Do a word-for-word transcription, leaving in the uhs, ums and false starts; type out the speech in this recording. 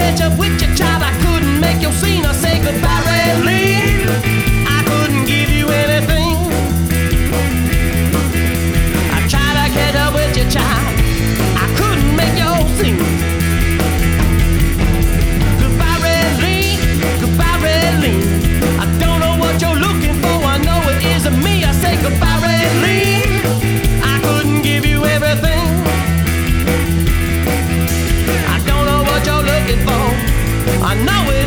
catch up with your child. I couldn't make your scene or say goodbye, Red Lee. I couldn't give you anything. I tried to catch up with your child. I couldn't make your scene. Goodbye, Red Lee. Goodbye, Red Lee. I don't know what you're looking for. I know it isn't me. I say goodbye, Red Lee. I couldn't give you everything. I don't know what you're looking for. I know it.